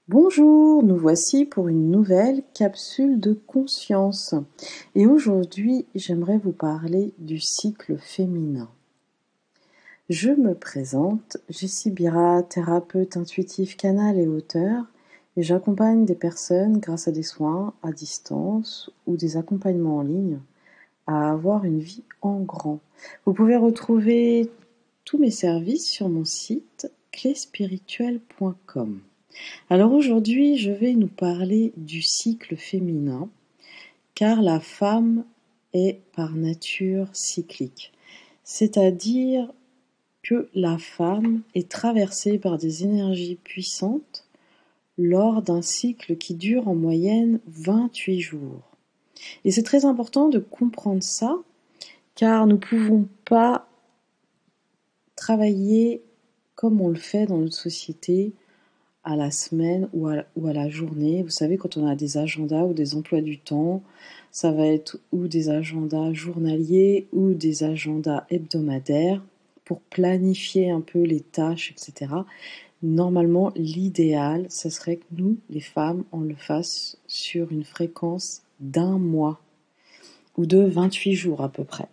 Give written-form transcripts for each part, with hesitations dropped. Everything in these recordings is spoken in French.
Bonjour, nous voici pour une nouvelle capsule de conscience. Et aujourd'hui, j'aimerais vous parler du cycle féminin. Je me présente, Jessie Bira, thérapeute intuitif canal et auteur, et j'accompagne des personnes grâce à des soins à distance ou des accompagnements en ligne à avoir une vie en grand. Vous pouvez retrouver tous mes services sur mon site clespirituelle.com. Alors aujourd'hui, je vais nous parler du cycle féminin, car la femme est par nature cyclique. C'est-à-dire que la femme est traversée par des énergies puissantes lors d'un cycle qui dure en moyenne 28 jours. Et c'est très important de comprendre ça, car nous ne pouvons pas travailler comme on le fait dans notre société, à la semaine ou à la journée. Vous savez, quand on a des agendas ou des emplois du temps, ça va être ou des agendas journaliers ou des agendas hebdomadaires pour planifier un peu les tâches, etc. Normalement, l'idéal, ce serait que nous, les femmes, on le fasse sur une fréquence d'un mois ou de 28 jours à peu près.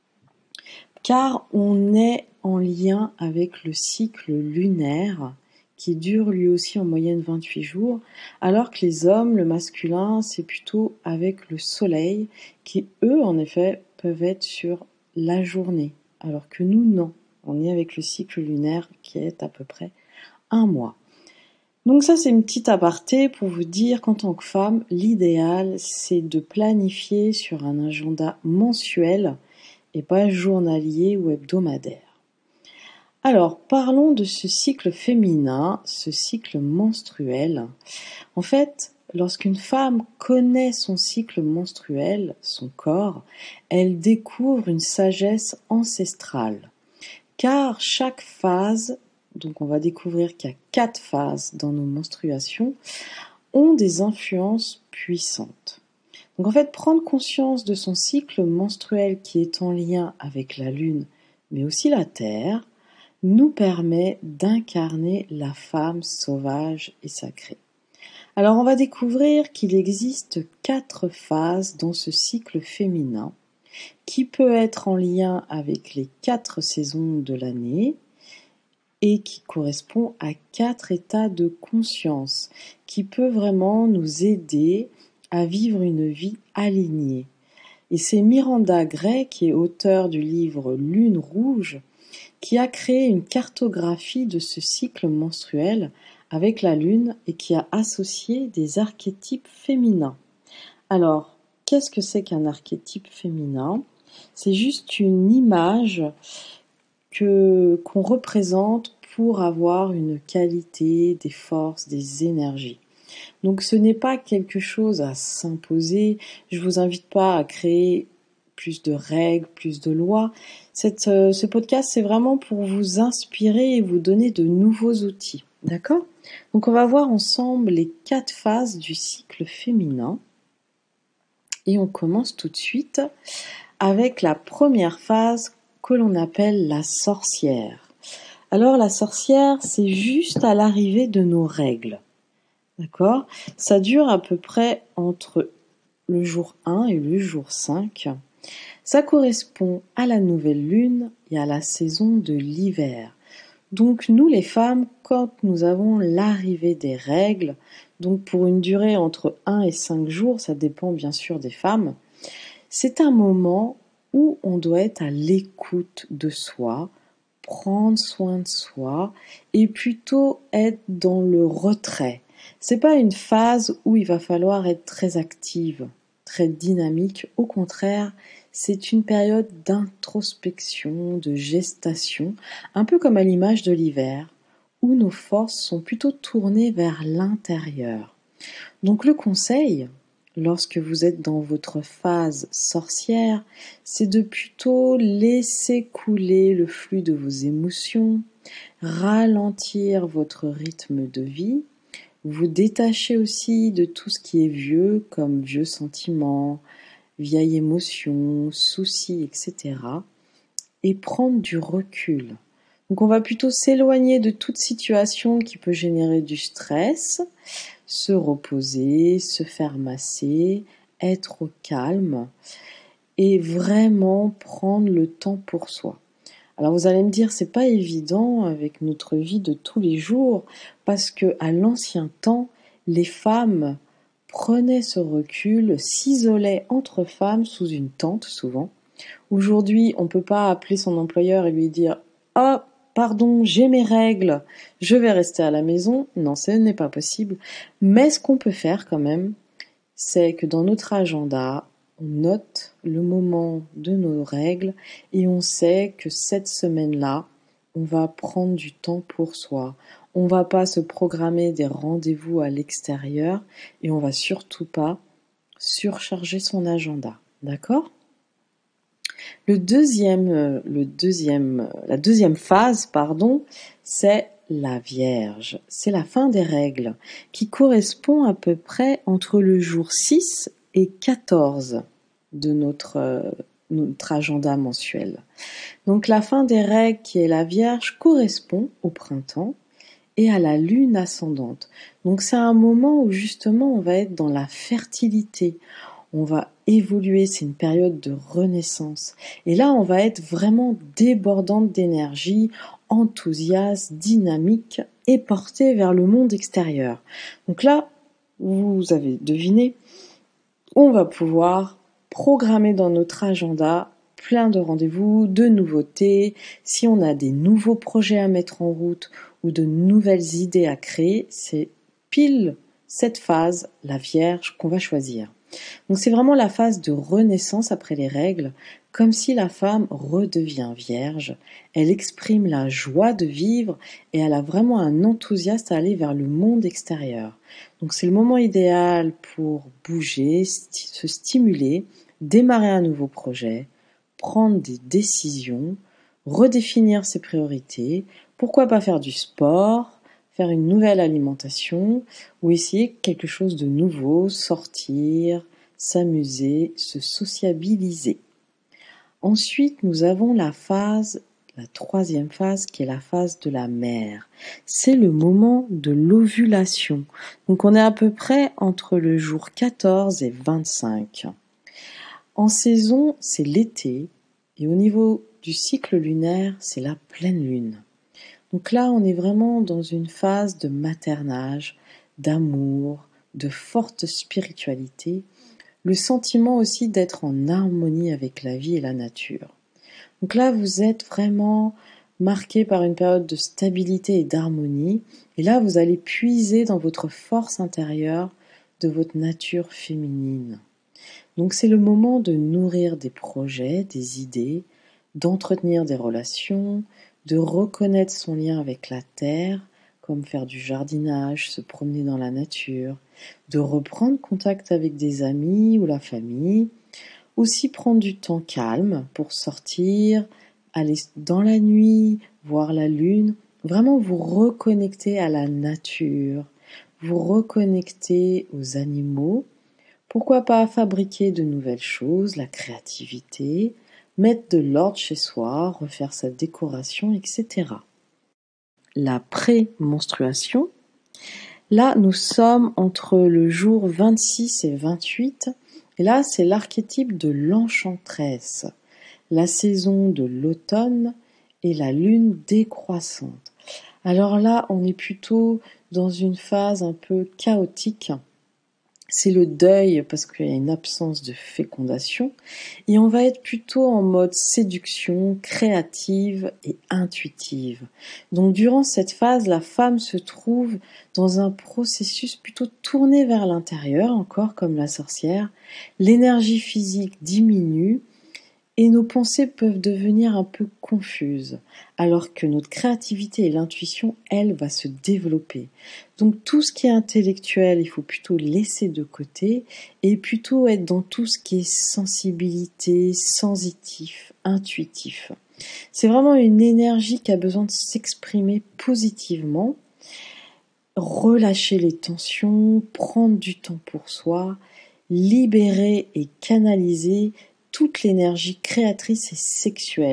Car on est en lien avec le cycle lunaire qui dure lui aussi en moyenne 28 jours, alors que les hommes, le masculin, c'est plutôt avec le soleil, qui eux, en effet, peuvent être sur la journée, alors que nous, non. On est avec le cycle lunaire qui est à peu près un mois. Donc ça, c'est une petite aparté pour vous dire qu'en tant que femme, l'idéal, c'est de planifier sur un agenda mensuel et pas journalier ou hebdomadaire. Alors, parlons de ce cycle féminin, ce cycle menstruel. En fait, lorsqu'une femme connaît son cycle menstruel, son corps, elle découvre une sagesse ancestrale. Car chaque phase, donc on va découvrir qu'il y a 4 phases dans nos menstruations, ont des influences puissantes. Donc en fait, prendre conscience de son cycle menstruel qui est en lien avec la Lune, mais aussi la Terre, nous permet d'incarner la femme sauvage et sacrée. Alors on va découvrir qu'il existe 4 phases dans ce cycle féminin qui peut être en lien avec les 4 saisons de l'année et qui correspond à 4 états de conscience qui peut vraiment nous aider à vivre une vie alignée. Et c'est Miranda Gray, qui est auteure du livre Lune rouge, qui a créé une cartographie de ce cycle menstruel avec la Lune et qui a associé des archétypes féminins. Alors, qu'est-ce que c'est qu'un archétype féminin ? C'est juste une image qu'on représente pour avoir une qualité, des forces, des énergies. Donc ce n'est pas quelque chose à s'imposer. Je vous invite pas à créer plus de règles, plus de lois. Ce podcast, c'est vraiment pour vous inspirer et vous donner de nouveaux outils. D'accord ? Donc on va voir ensemble les 4 phases du cycle féminin. Et on commence tout de suite avec la première phase que l'on appelle la sorcière. Alors la sorcière, c'est juste à l'arrivée de nos règles. D'accord ? Ça dure à peu près entre le jour 1 et le jour 5. Ça correspond à la nouvelle lune et à la saison de l'hiver. Donc nous les femmes, quand nous avons l'arrivée des règles, donc pour une durée entre 1 et 5 jours, ça dépend bien sûr des femmes, c'est un moment où on doit être à l'écoute de soi, prendre soin de soi et plutôt être dans le retrait. C'est pas une phase où il va falloir être très active, très dynamique. Au contraire, c'est une période d'introspection, de gestation, un peu comme à l'image de l'hiver, où nos forces sont plutôt tournées vers l'intérieur. Donc le conseil, lorsque vous êtes dans votre phase sorcière, c'est de plutôt laisser couler le flux de vos émotions, ralentir votre rythme de vie, vous détacher aussi de tout ce qui est vieux, comme vieux sentiments, vieilles émotions, soucis, etc. et prendre du recul. Donc on va plutôt s'éloigner de toute situation qui peut générer du stress, se reposer, se faire masser, être au calme et vraiment prendre le temps pour soi. Alors vous allez me dire, c'est pas évident avec notre vie de tous les jours, parce que à l'ancien temps, les femmes prenaient ce recul, s'isolaient entre femmes sous une tente souvent. Aujourd'hui, on peut pas appeler son employeur et lui dire «Ah, pardon, j'ai mes règles, je vais rester à la maison». Non, ce n'est pas possible. Mais ce qu'on peut faire quand même, c'est que dans notre agenda, on note le moment de nos règles et on sait que cette semaine-là, on va prendre du temps pour soi. On va pas se programmer des rendez-vous à l'extérieur et on va surtout pas surcharger son agenda. D'accord ? La deuxième phase, pardon, c'est la Vierge. C'est la fin des règles, qui correspond à peu près entre le jour 6 et 14 de notre agenda mensuel. Donc la fin des règles, qui est la Vierge, correspond au printemps et à la lune ascendante. Donc c'est un moment où justement on va être dans la fertilité, on va évoluer, c'est une période de renaissance. Et là, on va être vraiment débordante d'énergie, enthousiaste, dynamique et portée vers le monde extérieur. Donc là, vous avez deviné, on va pouvoir programmer dans notre agenda plein de rendez-vous, de nouveautés. Si on a des nouveaux projets à mettre en route ou de nouvelles idées à créer, c'est pile cette phase, la Vierge, qu'on va choisir. Donc c'est vraiment la phase de renaissance après les règles, comme si la femme redevient vierge, elle exprime la joie de vivre et elle a vraiment un enthousiasme à aller vers le monde extérieur. Donc c'est le moment idéal pour bouger, se stimuler, démarrer un nouveau projet, prendre des décisions, redéfinir ses priorités, pourquoi pas faire du sport, faire une nouvelle alimentation ou essayer quelque chose de nouveau, sortir, s'amuser, se sociabiliser. Ensuite, nous avons la troisième phase qui est la phase de la mère. C'est le moment de l'ovulation. Donc on est à peu près entre le jour 14 et 25. En saison, c'est l'été et au niveau du cycle lunaire, c'est la pleine lune. Donc là, on est vraiment dans une phase de maternage, d'amour, de forte spiritualité, le sentiment aussi d'être en harmonie avec la vie et la nature. Donc là, vous êtes vraiment marqué par une période de stabilité et d'harmonie, et là, vous allez puiser dans votre force intérieure de votre nature féminine. Donc c'est le moment de nourrir des projets, des idées, d'entretenir des relations, de reconnaître son lien avec la terre, comme faire du jardinage, se promener dans la nature, de reprendre contact avec des amis ou la famille, aussi prendre du temps calme pour sortir, aller dans la nuit, voir la lune, vraiment vous reconnecter à la nature, vous reconnecter aux animaux. Pourquoi pas fabriquer de nouvelles choses, la créativité, mettre de l'ordre chez soi, refaire sa décoration, etc. La pré-menstruation, là nous sommes entre le jour 26 et 28, et là c'est l'archétype de l'enchanteresse, la saison de l'automne et la lune décroissante. Alors là on est plutôt dans une phase un peu chaotique. C'est le deuil parce qu'il y a une absence de fécondation et on va être plutôt en mode séduction, créative et intuitive. Donc durant cette phase, la femme se trouve dans un processus plutôt tourné vers l'intérieur, encore comme la sorcière. L'énergie physique diminue et nos pensées peuvent devenir un peu confuses, alors que notre créativité et l'intuition, elle, va se développer. Donc tout ce qui est intellectuel, il faut plutôt laisser de côté et plutôt être dans tout ce qui est sensibilité, sensitif, intuitif. C'est vraiment une énergie qui a besoin de s'exprimer positivement, relâcher les tensions, prendre du temps pour soi, libérer et canaliser toute l'énergie créatrice et sexuelle.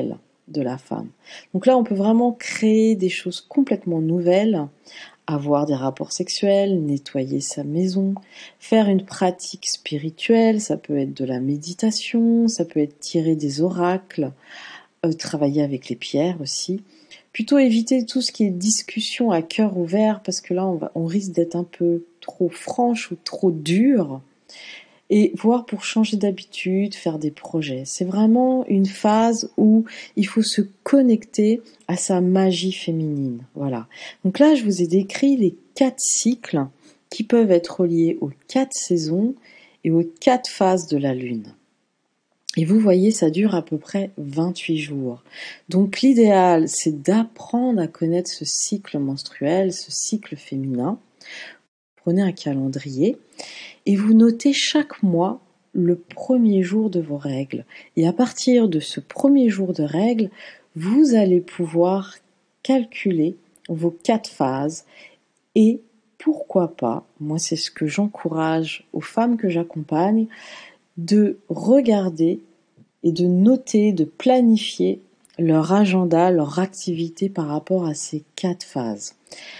de la femme. Donc là, on peut vraiment créer des choses complètement nouvelles, avoir des rapports sexuels, nettoyer sa maison, faire une pratique spirituelle, ça peut être de la méditation, ça peut être tirer des oracles, travailler avec les pierres aussi. Plutôt éviter tout ce qui est discussion à cœur ouvert, parce que là, on risque d'être un peu trop franche ou trop dure. Et voir pour changer d'habitude, faire des projets. C'est vraiment une phase où il faut se connecter à sa magie féminine. Voilà. Donc là, je vous ai décrit les 4 cycles qui peuvent être reliés aux 4 saisons et aux 4 phases de la Lune. Et vous voyez, ça dure à peu près 28 jours. Donc l'idéal, c'est d'apprendre à connaître ce cycle menstruel, ce cycle féminin. Prenez un calendrier et vous notez chaque mois le premier jour de vos règles. Et à partir de ce premier jour de règles, vous allez pouvoir calculer vos 4 phases et pourquoi pas, moi c'est ce que j'encourage aux femmes que j'accompagne, de regarder et de noter, de planifier leur agenda, leur activité par rapport à ces 4 phases.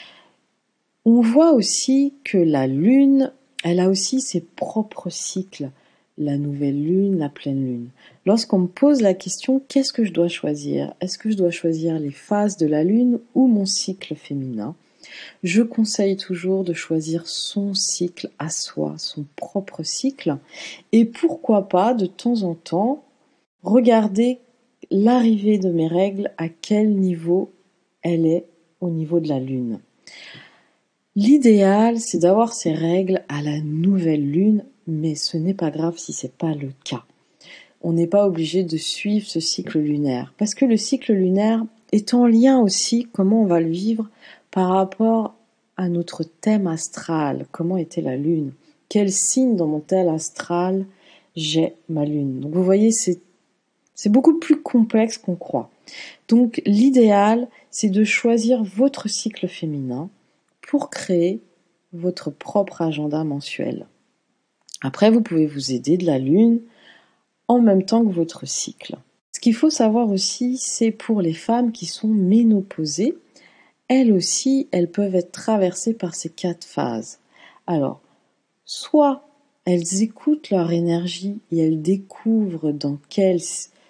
On voit aussi que la Lune, elle a aussi ses propres cycles, la nouvelle Lune, la pleine Lune. Lorsqu'on me pose la question, qu'est-ce que je dois choisir? Est-ce que je dois choisir les phases de la Lune ou mon cycle féminin? Je conseille toujours de choisir son cycle à soi, son propre cycle, et pourquoi pas, de temps en temps, regarder l'arrivée de mes règles, à quel niveau elle est au niveau de la Lune. L'idéal, c'est d'avoir ces règles à la nouvelle lune, mais ce n'est pas grave si c'est pas le cas. On n'est pas obligé de suivre ce cycle lunaire, parce que le cycle lunaire est en lien aussi, comment on va le vivre, par rapport à notre thème astral, comment était la lune, quel signe dans mon thème astral j'ai ma lune. Donc vous voyez, c'est beaucoup plus complexe qu'on croit. Donc l'idéal, c'est de choisir votre cycle féminin pour créer votre propre agenda mensuel. Après, vous pouvez vous aider de la Lune en même temps que votre cycle. Ce qu'il faut savoir aussi, c'est pour les femmes qui sont ménopausées, elles aussi, elles peuvent être traversées par ces 4 phases. Alors, soit elles écoutent leur énergie et elles découvrent dans quelle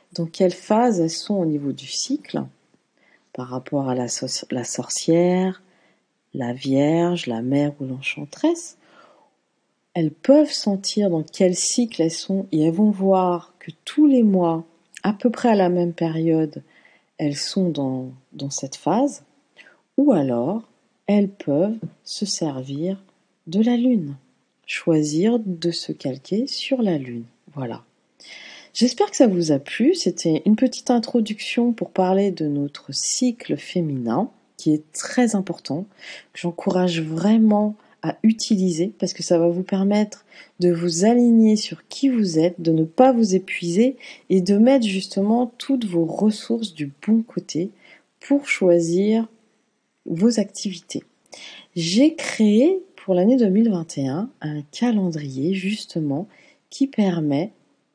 phase elles sont au niveau du cycle, par rapport à la sorcière, la Vierge, la mère ou l'enchanteresse. Elles peuvent sentir dans quel cycle elles sont et elles vont voir que tous les mois, à peu près à la même période, elles sont dans cette phase. Ou alors, elles peuvent se servir de la Lune, choisir de se calquer sur la Lune. Voilà. J'espère que ça vous a plu. C'était une petite introduction pour parler de notre cycle féminin, qui est très important, que j'encourage vraiment à utiliser parce que ça va vous permettre de vous aligner sur qui vous êtes, de ne pas vous épuiser et de mettre justement toutes vos ressources du bon côté pour choisir vos activités. J'ai créé pour l'année 2021 un calendrier justement qui permet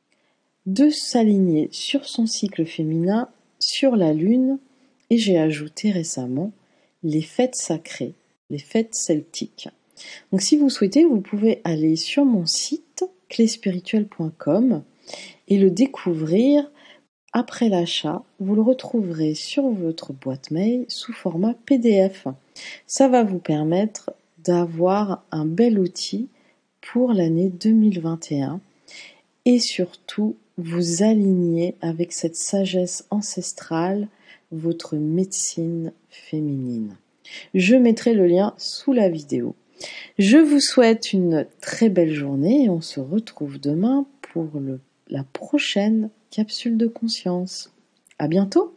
de s'aligner sur son cycle féminin, sur la lune, et j'ai ajouté récemment les fêtes sacrées, les fêtes celtiques. Donc si vous souhaitez, vous pouvez aller sur mon site clespirituelle.com et le découvrir. Après l'achat, vous le retrouverez sur votre boîte mail sous format PDF. Ça va vous permettre d'avoir un bel outil pour l'année 2021 et surtout vous aligner avec cette sagesse ancestrale, votre médecine féminine. Je mettrai le lien sous la vidéo. Je vous souhaite une très belle journée et on se retrouve demain pour la prochaine capsule de conscience. À bientôt!